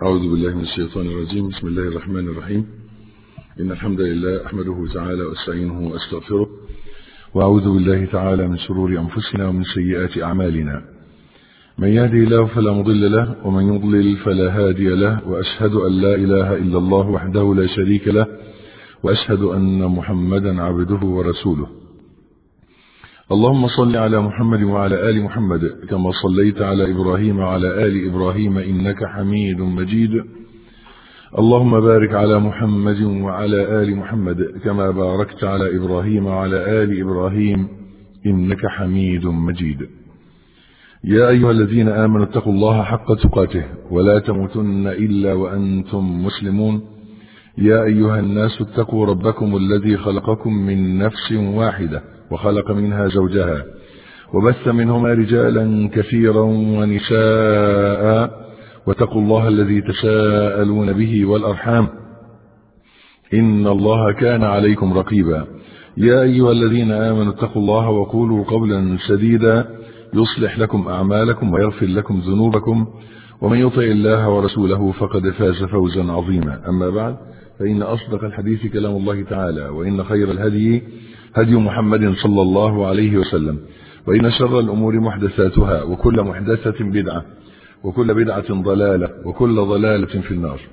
أعوذ بالله من الشيطان الرجيم. بسم الله الرحمن الرحيم. إن الحمد لله أحمده تعالى واستعينه واستغفره، وأعوذ بالله تعالى من شرور أنفسنا ومن سيئات أعمالنا. من يهدي الله فلا مضل له، ومن يضلل فلا هادي له، وأشهد أن لا إله إلا الله وحده لا شريك له، وأشهد أن محمدا عبده ورسوله. اللهم صل على محمد وعلى آل محمد كما صليت على إبراهيم وعلى آل إبراهيم إنك حميد مجيد. اللهم بارك على محمد وعلى آل محمد كما باركت على إبراهيم وعلى آل إبراهيم إنك حميد مجيد. يا أيها الذين آمنوا اتقوا الله حق تقاته ولا تموتن إلا وأنتم مسلمون. يا أيها الناس اتقوا ربكم الذي خلقكم من نفس واحدة وخلق منها زوجها وبث منهما رجالا كثيرا ونساء، واتقوا الله الذي تساءلون به والأرحام إن الله كان عليكم رقيبا. يا أيها الذين آمنوا اتقوا الله وقولوا قولا سديدا يصلح لكم أعمالكم ويغفر لكم ذنوبكم، ومن يطع الله ورسوله فقد فاز فوزا عظيما. أما بعد، فإن أصدق الحديث كلام الله تعالى، وإن خير الهدي هدي محمد صلى الله عليه وسلم، وإن شر الأمور محدثاتها، وكل محدثة بدعة، وكل بدعة ضلالة، وكل ضلالة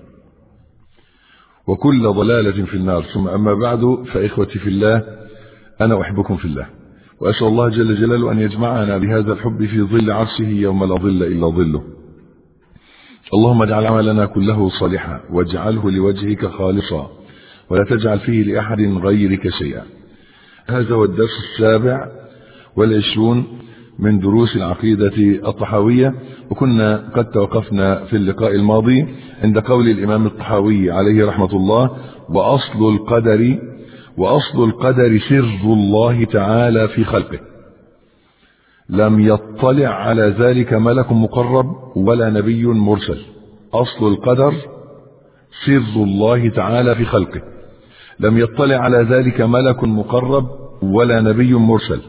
في النار. ثم أما بعد، فإخوتي في الله، أنا أحبكم في الله، وأسأل الله جل جلاله أن يجمعنا بهذا الحب في ظل عرشه يوم لا ظل إلا ظله. اللهم اجعل عملنا كله صالحا، واجعله لوجهك خالصا، ولا تجعل فيه لأحد غيرك شيئا. هذا هو الدرس 27 من دروس العقيدة الطحاوية، وكنا قد توقفنا في اللقاء الماضي عند قول الإمام الطحاوي عليه رحمة الله: وأصل القدر سر الله تعالى في خلقه، لم يطلع على ذلك ملك مقرب ولا نبي مرسل. أصل القدر سر الله تعالى في خلقه، لم يطلع على ذلك ملك مقرب ولا نبي مرسل.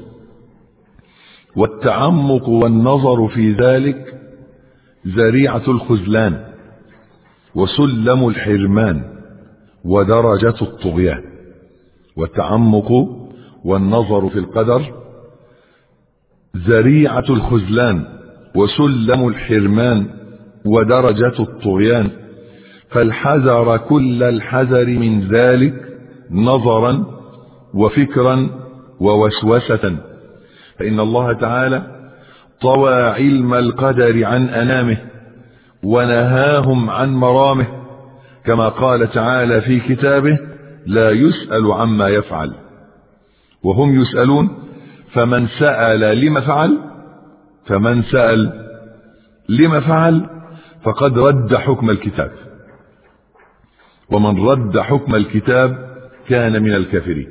والتعمق والنظر في ذلك ذريعة الخذلان وسلم الحرمان ودرجة الطغيان. والتعمق والنظر في القدر ذريعة الخذلان وسلم الحرمان ودرجة الطغيان، فالحذر كل الحذر من ذلك نظرا وفكرا ووسوسة، فإن الله تعالى طوى علم القدر عن أنامه ونهاهم عن مرامه، كما قال تعالى في كتابه: لا يسأل عما يفعل وهم يسألون، فمن سأل لما فعل فقد رد حكم الكتاب، ومن رد حكم الكتاب كان من الكافرين.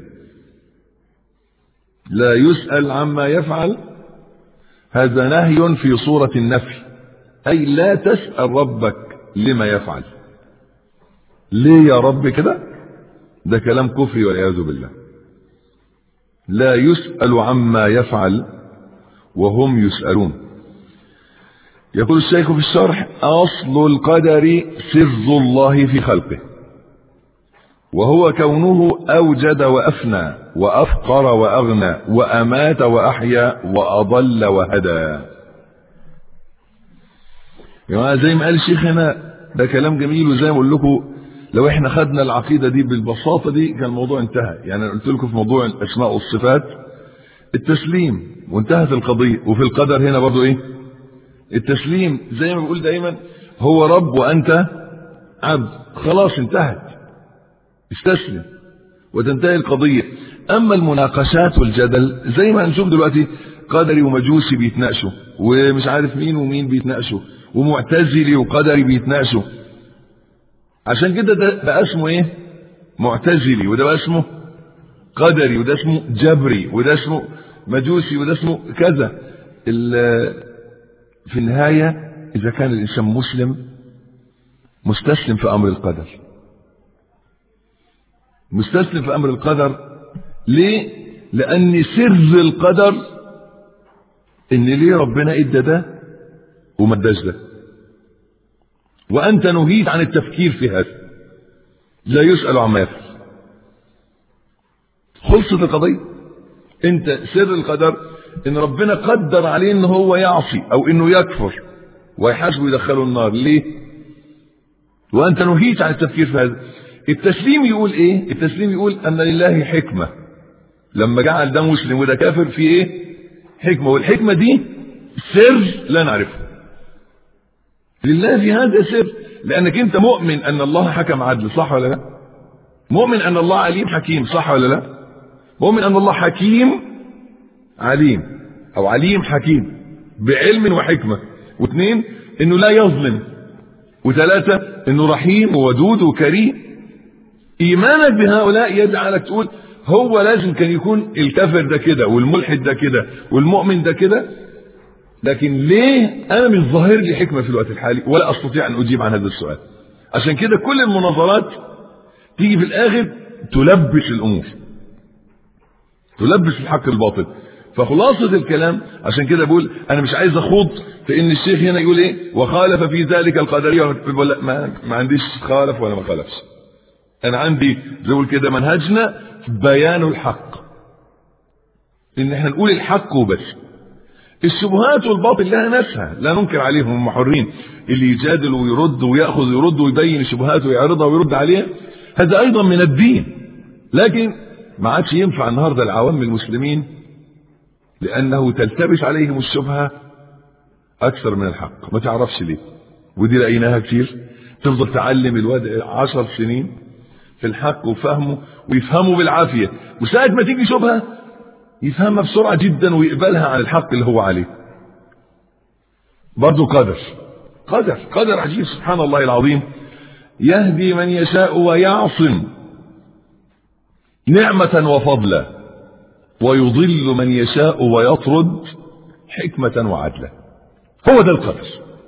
لا يسأل عما يفعل، هذا نهي في صورة النفي، أي لا تسأل ربك لما يفعل. ليه يا رب كده؟ ده كلام كفري والعياذ بالله. لا يسأل عما يفعل وهم يسألون. يقول الشيخ في الشرح: أصل القدر سر الله في خلقه، وهو كونه أوجد وأفنى وأفقر وأغنى وأمات وأحيا وأضل وهدى. يعني زي ما قال الشيخ هنا، ده كلام جميل، وزي ما أقول لكم لو احنا خدنا العقيدة دي بالبساطة دي كان الموضوع انتهى. يعني أنا قلت لكم في موضوع الأسماء والصفات التسليم وانتهت القضية، وفي القدر هنا برضو ايه؟ التسليم. زي ما بقول دايما، هو رب وأنت عبد، خلاص انتهت، استسلم وتنتهي القضية. أما المناقشات والجدل زي ما هنشوف دلوقتي، قدري ومجوسي بيتناقشوا، ومش عارف مين ومين بيتناقشوا، ومعتزلي وقدري بيتناقشوا. عشان كده ده بقى اسمه ايه؟ معتزلي، وده بقى اسمه قدري، وده اسمه جبري، وده اسمه مجوسي، وده اسمه كذا. في النهاية إذا كان الإنسان مسلم مستسلم في أمر القدر، مستسلم في أمر القدر. ليه؟ لأن سر القدر إن ليه ربنا إدى ده وما اداش ده. وأنت نهيت عن التفكير في هذا، لا يسأل عما يفعل. خلصت القضية. انت سر القدر ان ربنا قدر عليه ان هو يعصي او انه يكفر ويحاسبه ويدخله النار. ليه؟ وانت نهيت عن التفكير في هذا. التسليم يقول ايه؟ التسليم يقول ان لله حكمة لما جعل ده مسلم وده كافر، في ايه؟ حكمة، والحكمة دي سر لا نعرفه. لله في هذا سر، لانك انت مؤمن ان الله حكم عدل، صح ولا لا؟ مؤمن ان الله عليم حكيم، صح ولا لا؟ مؤمن ان الله حكيم عليم او عليم حكيم بعلم وحكمة، واثنين انه لا يظلم، وثلاثة انه رحيم وودود وكريم. ايمانك بهؤلاء يجعلك تقول هو لازم كان يكون الكافر ده كده والملحد ده كده والمؤمن ده كده، لكن ليه انا مش ظاهر لي حكمة في الوقت الحالي ولا استطيع ان اجيب عن هذا السؤال؟ عشان كده كل المناظرات تيجي في الاخر تلبس الامور، تلبس الحق الباطل. فخلاصة الكلام عشان كده بقول انا مش عايز اخوض في ان الشيخ هنا يقول ايه وخالف في ذلك القدرية، ما عنديش خالف ولا ما خالفش. انا عندي زي كده منهجنا بيان الحق، ان احنا نقول الحق وبس. الشبهات والباطل لها ناسها، لا ننكر عليهم، هم حرين، اللي يجادل ويرد ويأخذ ويرد ويبين الشبهات ويعرضها ويرد عليها، هذا ايضا من الدين. لكن ما عادش ينفع النهارده العوام المسلمين، لانه تلتبس عليهم الشبهه اكثر من الحق، ما تعرفش ليه. ودي لقيناها كتير، تفضل تعلم الواد 10 سنين في الحق وفهمه ويفهمه بالعافيه، وساعه ما تيجي شبهه يفهمها بسرعه جدا ويقبلها عن الحق اللي هو عليه. برضه قدر عجيب، سبحان الله العظيم، يهدي من يشاء ويعصم نعمة وفضلا، ويضل من يشاء ويطرد حكمة وعدلا. هو ده القدر،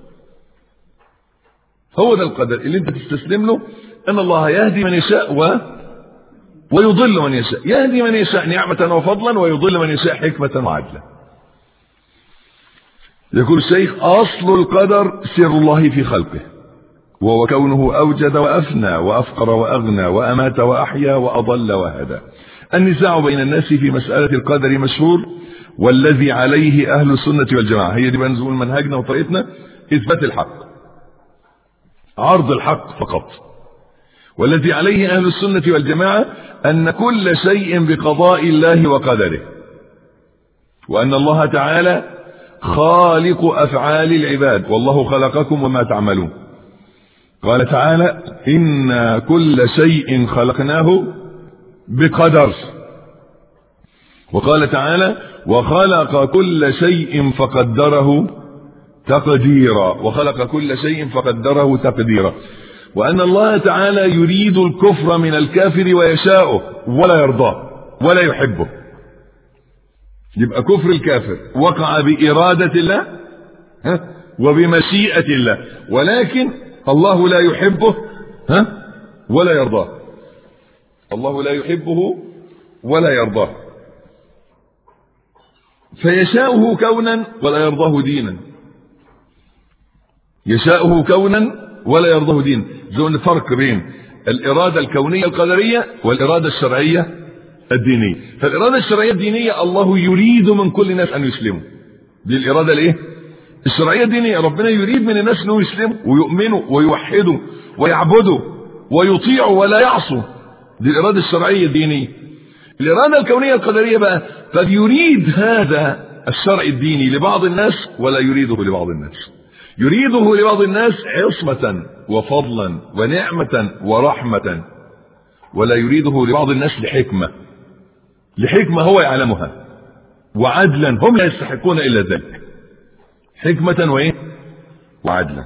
هو ده القدر اللي انت تستسلم له، ان الله يهدي من يشاء ويضل من يشاء. يهدي من يشاء نعمة وفضلا، ويضل من يشاء حكمة وعدلا. يقول الشيخ اصل القدر سر الله في خلقه، وهو كونه أوجد وأفنى وأفقر وأغنى وأمات وأحيا وأضل وهدى. النزاع بين الناس في مسألة القدر مشهور، والذي عليه أهل السنة والجماعة، هي دي بقى نزول منهجنا وطريقتنا، إثبات الحق، عرض الحق فقط. والذي عليه أهل السنة والجماعة أن كل شيء بقضاء الله وقدره، وأن الله تعالى خالق أفعال العباد، والله خلقكم وما تعملون. قال تعالى إن كل شيء خلقناه بقدر. وقال تعالى وخلق كل شيء فقدره تقديرا، وخلق كل شيء فقدره تقديرا. وأن الله تعالى يريد الكفر من الكافر ويشاءه ولا يرضاه ولا يحبه. يبقى كفر الكافر وقع بإرادة الله وبمشيئة الله، ولكن الله لا يحبه ولا يرضاه. الله لا يحبه ولا يرضاه، فيشاءه كونا ولا يرضاه دينا. يشاءه كونا ولا يرضاه دينا. زي الفرق بين الإرادة الكونية القدرية والإرادة الشرعية الدينية. فالإرادة الشرعية الدينية الله يريد من كل الناس أن يسلموا، دي الإرادة الإيه؟ الشرعية الدينية. ربنا يريد من الناس أنه يسلموا ويؤمنوا ويوحدوا ويعبدوا ويطيعوا ولا يعصوا، دي الإرادة الشرعية الدينية. الإرادة الكونية القدرية بقى قد يريد هذا الشرع الديني لبعض الناس ولا يريده لبعض الناس. يريده لبعض الناس عصمة وفضلا ونعمة ورحمة، ولا يريده لبعض الناس لحكمة هو يعلمها، وعدلا هم لا يستحقون إلا ذلك. حكمة وإيه؟ وعدلا.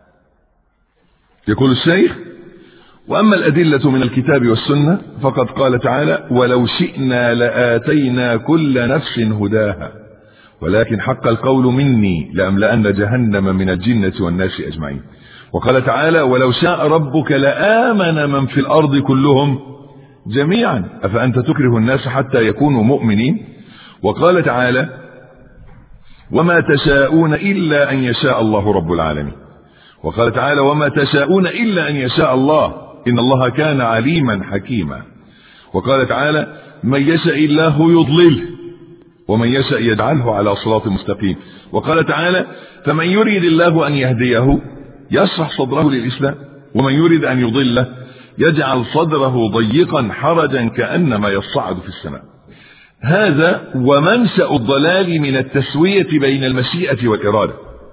يقول الشيخ وأما الأدلة من الكتاب والسنة فقد قال تعالى ولو شئنا لآتينا كل نفس هداها ولكن حق القول مني لأملأن جهنم من الجنة والناس أجمعين. وقال تعالى ولو شاء ربك لآمن من في الأرض كلهم جميعا أفأنت تكره الناس حتى يكونوا مؤمنين. وقال تعالى وما تشاءون إلا أن يشاء الله رب العالمين. وقال تعالى وما تشاءون إلا أن يشاء الله إن الله كان عليما حكيما. وقال تعالى من يشاء الله يضلله ومن يشاء يجعله على صراط مستقيم. وقال تعالى فمن يريد الله أن يهديه يشرح صدره للإسلام ومن يريد أن يضله يجعل صدره ضيقا حرجا كأنما يصعد في السماء. هذا ومنشأ الضلال من التسوية بين المشيئة والإرادة.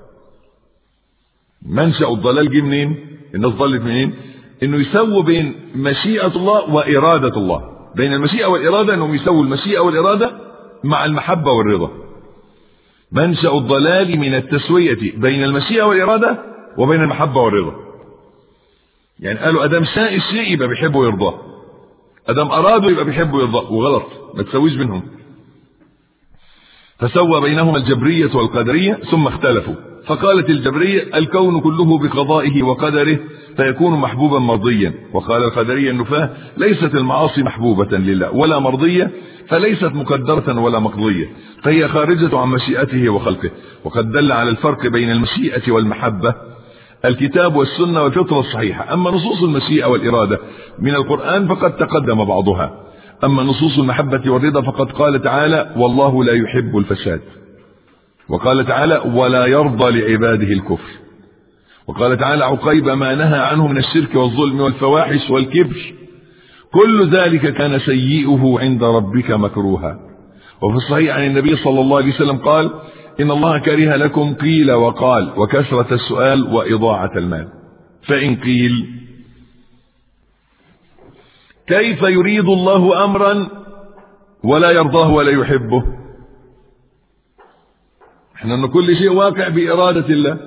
منشأ الضلال جه منين؟ الناس ضلت منين؟ انه يسووا بين مشيئة الله وإرادة الله. بين المشيئة والإرادة انهم يسووا المشيئة والإرادة مع المحبة والرضا. منشأ الضلال من التسوية بين المشيئة والإرادة وبين المحبة والرضا. يعني قالوا ادام شاء الشيء يبقى بيحبه ويرضاه، ادام اراده يبقى بيحبه ويرضاه، وغلط، ما تسويش بينهم. فسوى بينهما الجبرية والقدرية ثم اختلفوا، فقالت الجبرية الكون كله بقضائه وقدره فيكون محبوبا مرضيا، وقال القدرية النفاة ليست المعاصي محبوبة لله ولا مرضية فليست مقدرة ولا مقضية فهي خارجة عن مشيئته وخلقه. وقد دل على الفرق بين المشيئة والمحبة الكتاب والسنة والفطرة الصحيحة. أما نصوص المشيئة والإرادة من القرآن فقد تقدم بعضها، أما نصوص المحبة والرضا فقد قال تعالى والله لا يحب الفساد، وقال تعالى ولا يرضى لعباده الكفر، وقال تعالى عقيب ما نهى عنه من الشرك والظلم والفواحش والكبر كل ذلك كان سيئه عند ربك مكروها. وفي الصحيح عن النبي صلى الله عليه وسلم قال إن الله كره لكم قيل وقال وكثرة السؤال وإضاعة المال. فإن قيل كيف يريد الله أمرا ولا يرضاه ولا يحبه؟ احنا ان كل شيء واقع بإرادة الله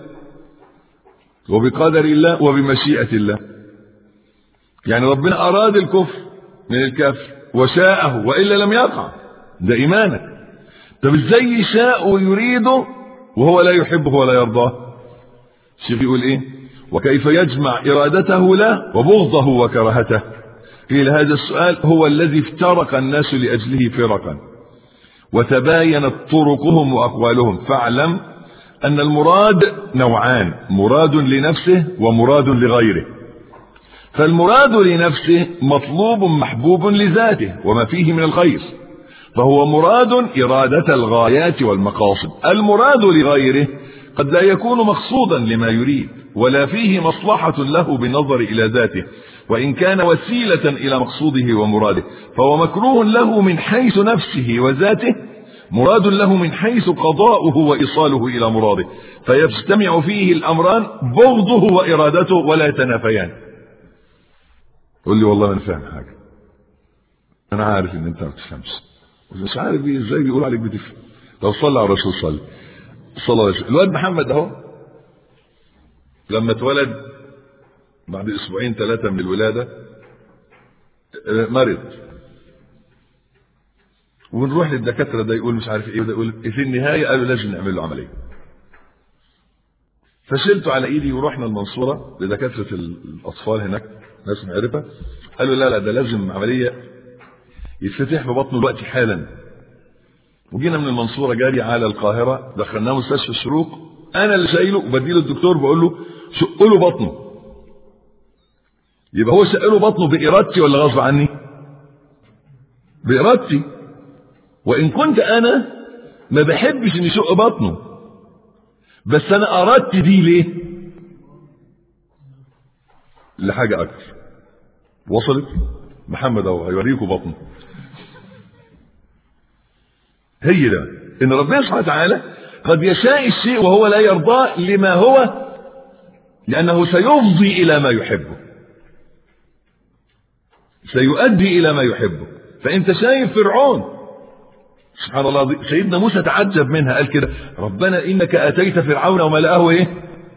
وبقدر الله وبمشيئة الله. يعني ربنا أراد الكفر من الكافر وشاءه وإلا لم يقع، ده إيمانك. طب ازاي يشاء ويريده وهو لا يحبه ولا يرضاه؟ الشيخ يقول ايه وكيف يجمع إرادته له وبغضه وكرهته؟ قيل هذا السؤال هو الذي افترق الناس لأجله فرقا وتباينت طرقهم وأقوالهم. فاعلم أن المراد نوعان، مراد لنفسه ومراد لغيره. فالمراد لنفسه مطلوب محبوب لذاته وما فيه من الخير فهو مراد إرادة الغايات والمقاصد. المراد لغيره قد لا يكون مقصودا لما يريد ولا فيه مصلحة له بالنظر إلى ذاته، وإن كان وسيلة إلى مقصوده ومراده فهو مكروه له من حيث نفسه وذاته، مراد له من حيث قضاؤه وإيصاله إلى مراده، فيجتمع فيه الأمران بغضه وإرادته ولا يتنافيان. قل لي والله أنا فاهم حاجة، أنا عارف إن أنت ما بتفهمش، مش عارف إزاي بيقول عليك بتفهم. لو صلى على الرسول صلى الله عليه وسلم. الواد محمد أهو لما اتولد بعد أسبوعين 3 من الولادة مرض، ونروح للدكاترة ده يقول مش عارف ايه وده يقول في النهاية قالوا لازم نعمل له عملية. فشلته على ايدي ورحنا المنصورة لدكاترة الأطفال هناك ناس معرفة، قالوا لا ده لازم عملية يتفتح ببطنه الوقت حالا. وجينا من المنصورة جاري على القاهرة، دخلناه مستشفى الشروق، انا اللي شايله وبديله الدكتور بقول له شق له بطنه. يبقى هو شق له بطنه بإرادتي ولا غصب عني؟ بإرادتي. وإن كنت أنا ما بحبش إن يشق بطنه، بس أنا أردت دي ليه؟ لحاجة أكثر. وصلت؟ محمد أهو هيوريكم بطنه. هي ده إن ربنا سبحانه وتعالى قد يشاء الشيء وهو لا يرضاه لما هو، لأنه سيفضي إلى ما يحبه، سيؤدي إلى ما يحبه. فأنت شايف فرعون سبحان الله، سيدنا موسى تعجب منها، قال كده ربنا إنك أتيت فرعون وملأه إيه؟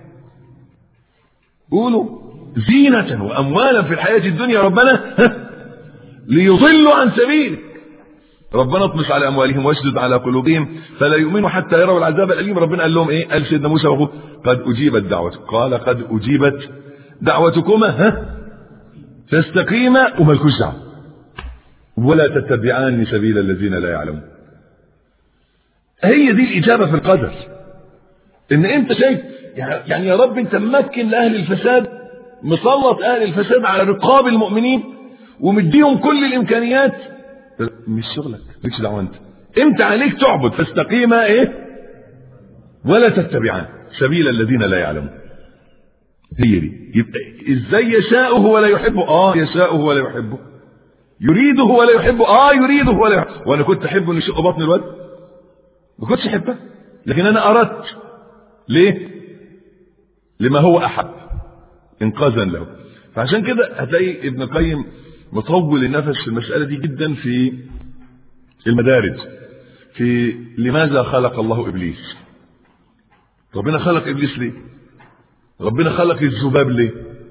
قولوا زينة وأموالا في الحياة الدنيا ربنا ليضلوا عن سبيلك. ربنا اطمس على أموالهم واشدد على قلوبهم فلا يؤمنوا حتى يروا العذاب الأليم. ربنا قال لهم إيه؟ قال سيدنا موسى وأخوه قد أجيبت دعوتك، قال قد أجيبت دعوتكما فاستقيما ومالكوش دعوة ولا تتبعان سبيل الذين لا يعلمون. هي دي الإجابة في القدر، إن أنت شايف يعني يا رب انت ممكن لأهل الفساد، مسلط أهل الفساد على رقاب المؤمنين ومديهم كل الإمكانيات. مش شغلك، مش دعوة انت عليك تعبد، فاستقيما ولا تتبعان سبيل الذين لا يعلمون. هي دي. يبقى ازاي يشاءه ولا يحبه؟ يشاءه ولا يحبه. يريده ولا يحبه؟ يريده ولا يحبه. وانا كنت احبه ان يشق بطن الواد؟ ما كنتش احبه، لكن انا اردت. ليه؟ لما هو احب انقاذا له. فعشان كده هتلاقي ابن القيم مطول النفس في المسألة دي جدا في المدارج، في لماذا خلق الله ابليس. ربنا خلق ابليس ليه؟ ربنا خلق الذباب ليه؟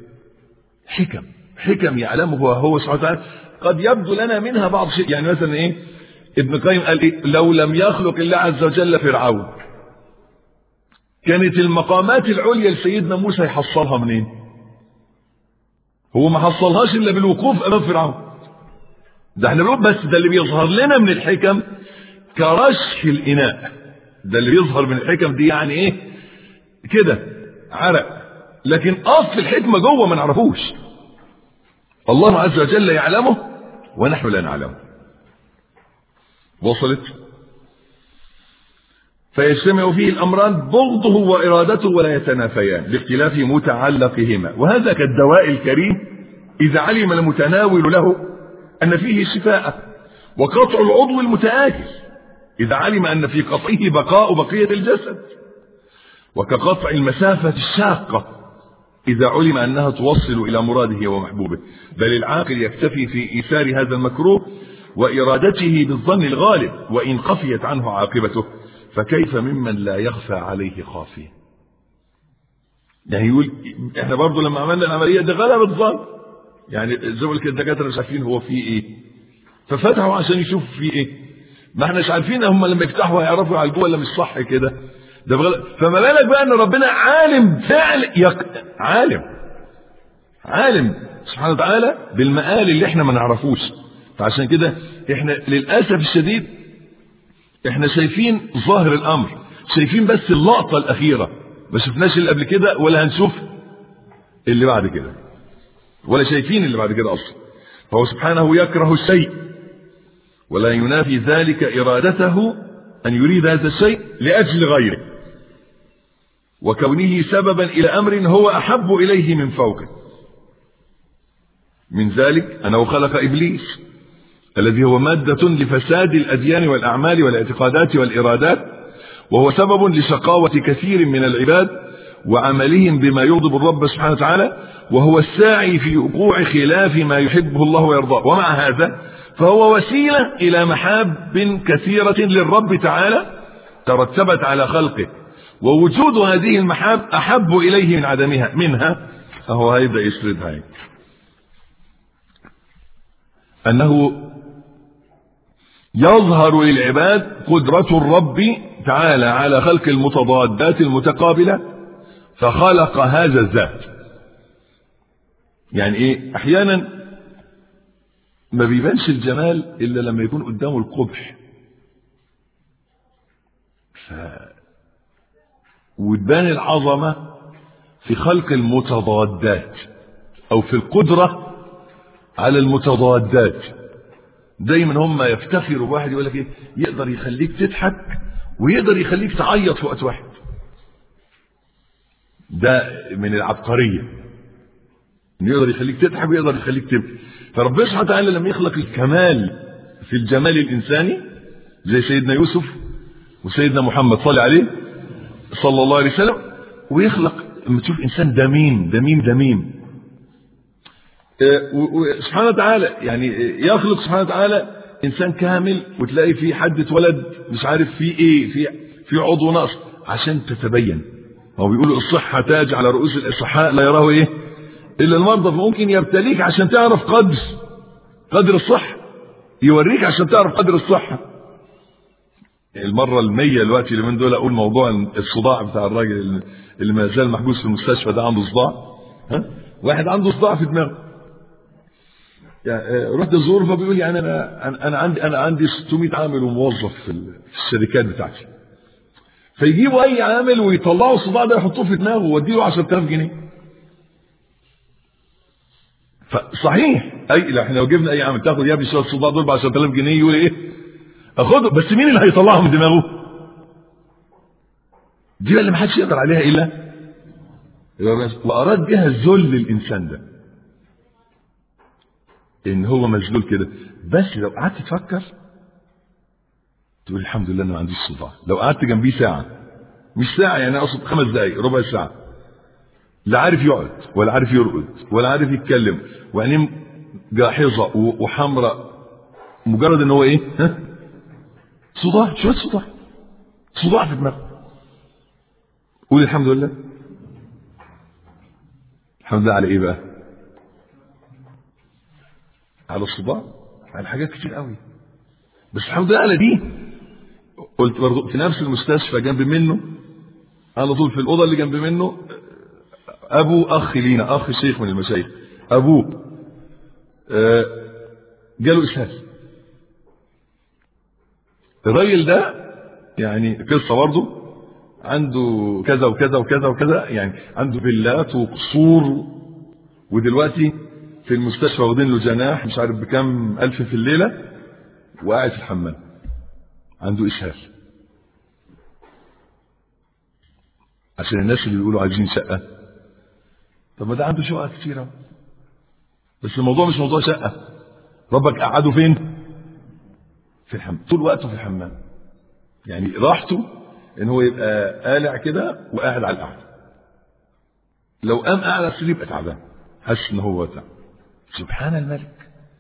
حكم يعلمه هو سبحانه وتعالى، قد يبدو لنا منها بعض شيء. يعني مثلا ابن القيم قال لو لم يخلق الله عز وجل فرعون، كانت المقامات العليا لسيدنا موسى يحصلها منين؟ هو ما حصلهاش الا بالوقوف امام فرعون. ده احنا بنقول بس ده اللي بيظهر لنا من الحكم كرشح الاناء، ده اللي بيظهر من الحكم دي. يعني كده عرق، لكن اصل الحكمه جوه ما نعرفوش. الله عز وجل يعلمه ونحن لا نعلمه. وصلت؟ فيجتمع فيه الامران بغضه وارادته ولا يتنافيان باختلاف متعلقهما، وهذا كالدواء الكريم اذا علم المتناول له ان فيه شفاء، وقطع العضو المتآكل اذا علم ان في قطعه بقاء بقية الجسد، وكقطع المسافة الشاقة إذا علم أنها توصل إلى مراده ومحبوبه. بل العاقل يكتفي في إيثار هذا المكروه وإرادته بالظن الغالب وإن خفيت عنه عاقبته، فكيف ممن لا يخفى عليه خافية. يعني يقول احنا برضو لما عملنا العملية دي غلب الظن، يعني زي ما الدكاترة مش عارفين هو فيه ايه، ففتحوا عشان يشوفوا فيه ايه. ما احناش عارفين هم لما يفتحوا هيعرفوا يعالجوه ولا مش صح كده. ده بغلط. فما بالك بقى ان ربنا عالم فعل عالم سبحانه وتعالى بالمآل اللي احنا ما نعرفوش. فعشان كده احنا للأسف الشديد احنا شايفين ظاهر الامر، شايفين بس اللقطة الاخيرة، ما شفناش اللي قبل كده ولا هنشوف اللي بعد كده، ولا شايفين اللي بعد كده اصلا. فهو سبحانه يكره الشيء ولا ينافي ذلك ارادته ان يريد هذا الشيء لاجل غيره، وكونه سببا الى امر هو احب اليه من فوقه. من ذلك انه خلق ابليس الذي هو مادة لفساد الاديان والاعمال والاعتقادات والارادات، وهو سبب لشقاوة كثير من العباد وعملهم بما يغضب الرب سبحانه وتعالى، وهو الساعي في وقوع خلاف ما يحبه الله ويرضاه. ومع هذا فهو وسيلة الى محاب كثيرة للرب تعالى ترتبت على خلقه، ووجود هذه المحاب احب اليه من عدمها. منها فهو هيبدأ يسردها انه يظهر للعباد قدرة الرب تعالى على خلق المتضادات المتقابلة فخلق هذا الذات. يعني احيانا ما بيبانش الجمال الا لما يكون قدامه القبح، وتبان العظمة في خلق المتضادات او في القدرة على المتضادات. دايما هم يفتخروا بواحد يقول لك يقدر يخليك تضحك ويقدر يخليك تعيط في وقت واحد. ده من العبقرية، يقدر يخليك تضحك ويقدر يخليك تبكي. فربنا سبحانه وتعالى لما يخلق الكمال في الجمال الإنساني زي سيدنا يوسف وسيدنا محمد صلى عليه صلى الله عليه وسلم، ويخلق لما تشوف إنسان دميم سبحانه وتعالى، يعني يخلق سبحانه وتعالى إنسان كامل وتلاقي فيه حد اتولد مش عارف فيه ايه، في عضو نقص عشان تتبين. هو بيقولوا الصحة تاج على رؤوس الأصحاء لا يراه إلا المرضى. فممكن يبتليك عشان تعرف قدر الصحة، يوريك عشان تعرف قدر الصحة. المرة 100 دلوقتي اللي من دول أقول موضوع الصداع بتاع الراجل اللي ما زال محجوز في المستشفى ده، عنده صداع. واحد عنده صداع في دماغه، يعني رحت ازوره فبيقول يعني انا عندي 600 عامل وموظف في الشركات بتاعتي، فيجيبوا اي عامل ويطلعوا الصداع ده يحطوه في دماغه ويديله 10000 جنيه. فصحيح احنا لو جبنا اي عامل تاخد يا ابني شويه الصداع دول ب 10000 جنيه يقول ايه؟ اخده. بس مين اللي هيطلعهم من دماغه؟ دي اللي محدش يقدر عليها الا واراد بها الذل الانسان ده، ان هو مذلول كده. بس لو قعدت تفكر تقول الحمد لله انا ما عنديش صداع. لو قعدت جنبيه ساعه، مش ساعه يعني اقصد 5 دقائق ربع ساعه، لا عارف يقعد ولا عارف يرقد ولا عارف يتكلم وعينيه جاحظه وحمراء، مجرد ان هو ايه؟ صداع، شويه صداع في دماغه. قول الحمد لله. الحمد لله على ايه بقى؟ على الصداع، على حاجات كتير قوي. بس الحمد لله على دي. قلت برضه في نفس المستشفى جنب منه على طول، في الاوضه اللي جنب منه ابو اخ لينا، اخ شيخ من المشايخ، ابوه جاله اسهال. الراجل ده يعني قصه برضه، عنده كذا وكذا وكذا وكذا، يعني عنده فيلات وقصور، ودلوقتي في المستشفى واخدين له جناح مش عارف بكام ألف في الليله، وقاعد في الحمام عنده اسهال. عشان الناس اللي بيقولوا عايزين شقه، طب ما ده عنده شقق كتيره. بس الموضوع مش موضوع شقه، ربك قعده فين؟ في الحمام، طول وقته في الحمام. يعني راحته ان هو يبقى قالع كده وقاعد على القعده. لو قام قاعد على السرير يبقى تعبان، حاسس ان هو تعب. سبحان الملك.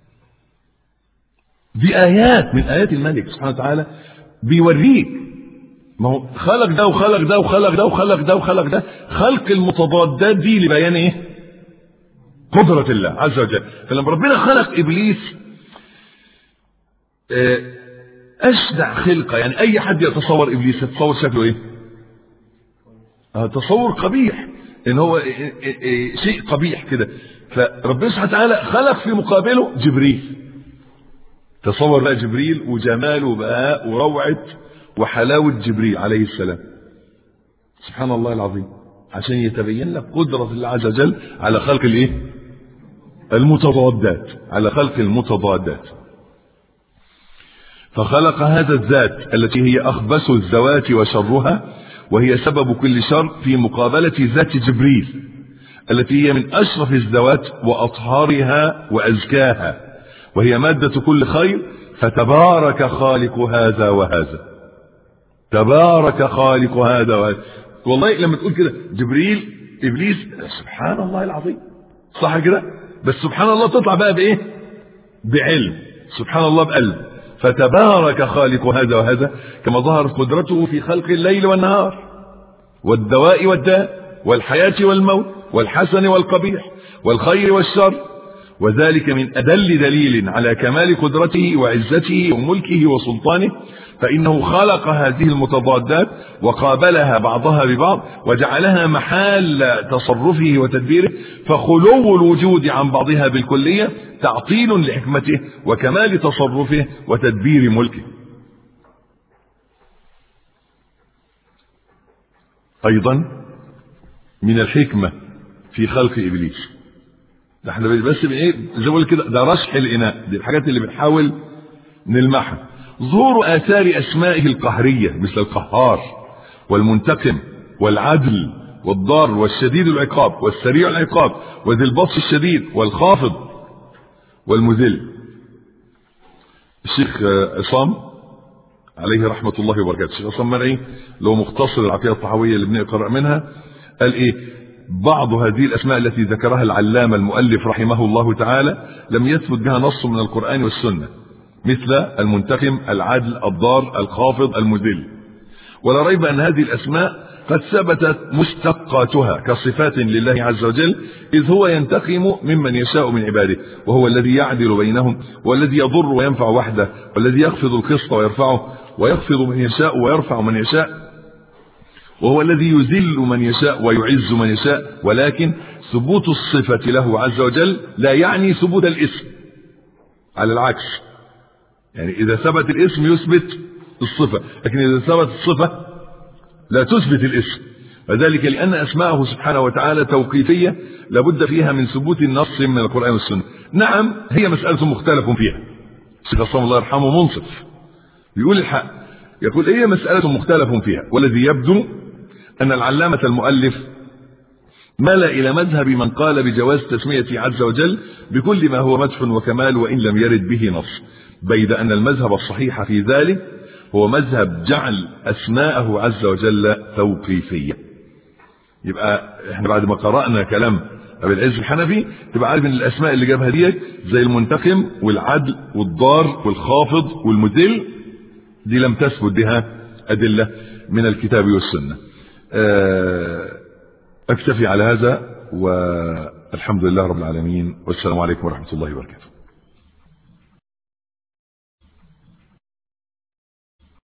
دي ايات من ايات الملك سبحانه وتعالى، بيوريك ما هو خلق ده وخلق ده وخلق ده وخلق ده وخلق ده. خلق المتضادات دي لبيان ايه؟ قدرة الله عز وجل. فلما ربنا خلق ابليس اشدع خلقه، يعني اي حد يتصور ابليس يتصور شكله ايه؟ تصور قبيح، ان هو شيء قبيح كده. فربنا سبحانه وتعالى خلق في مقابله جبريل. تصور بقى جبريل وجماله وبهاء وروعه وحلاوه جبريل عليه السلام. سبحان الله العظيم. عشان يتبين لك قدرة الله عز وجل على خلق الايه؟ المتضادات، على خلق المتضادات. فخلق هذا الذات التي هي أخبث الذوات وشرها، وهي سبب كل شر، في مقابلة ذات جبريل التي هي من أشرف الذوات وأطهارها وأزكاها، وهي مادة كل خير. فتبارك خالق هذا وهذا، تبارك خالق هذا وهذا. والله لما تقول كده جبريل إبليس، سبحان الله العظيم، صح كده؟ بس سبحان الله تطلع بقى بإيه؟ بعلم. سبحان الله بقلب. فتبارك خالق هذا وهذا، كما ظهرت قدرته في خلق الليل والنهار والدواء والداء والحياة والموت والحسن والقبيح والخير والشر، وذلك من أدل دليل على كمال قدرته وعزته وملكه وسلطانه. فإنه خلق هذه المتضادات وقابلها بعضها ببعض وجعلها محل تصرفه وتدبيره، فخلو الوجود عن بعضها بالكلية تعطيل لحكمته وكمال تصرفه وتدبير ملكه. أيضا من الحكمة في خلق إبليس، ده احنا بس ايه زي ما بقول كده، ده رشح الإناء، دي الحاجات اللي بنحاول نلمحها. ظهور آثار أسمائه القهرية مثل القهار والمنتقم والعدل والضار والشديد العقاب والسريع العقاب وذي البطش الشديد والخافض والمذل. الشيخ عصام عليه رحمة الله وبركاته، الشيخ عصام مرعي لو مختصر العقيدة الطحاوية اللي بنقرأ منها، قال ايه؟ بعض هذه الأسماء التي ذكرها العلامة المؤلف رحمه الله تعالى لم يثبت بها نص من القرآن والسنة، مثل المنتقم، العدل، الضار، الخافض، المذل. ولا ريب أن هذه الأسماء قد ثبتت مشتقاتها كصفات لله عز وجل، إذ هو ينتقم ممن يشاء من عباده، وهو الذي يعدل بينهم، والذي يضر وينفع وحده، والذي يخفض القسط ويرفعه، ويخفض من يشاء ويرفع من يشاء، وهو الذي يذل من يشاء ويعز من يشاء. ولكن ثبوت الصفة له عز وجل لا يعني ثبوت الاسم، على العكس. يعني إذا ثبت الاسم يثبت الصفة، لكن إذا ثبت الصفة لا تثبت الاسم، وذلك لأن أسماءه سبحانه وتعالى توقيفية لابد فيها من ثبوت النص من القرآن والسنة. نعم هي مسألة مختلف فيها. الشيخ عصام الله يرحمه منصف بيقول الحق، يقول هي مسألة مختلف فيها، والذي يبدو أن العلامة المؤلف مال إلى مذهب من قال بجواز تسمية عز وجل بكل ما هو مدح وكمال وإن لم يرد به نص، بيد أن المذهب الصحيح في ذلك هو مذهب جعل أسماءه عز وجل توقيفية. يبقى احنا بعد ما قرأنا كلام أبي العز الحنفي تبقى عارف ان الأسماء اللي جابها ديت زي المنتقم والعدل والضار والخافض والمذل دي لم تثبت بها أدلة من الكتاب والسنة. أكتفي على هذا والحمد لله رب العالمين، والسلام عليكم ورحمة الله وبركاته.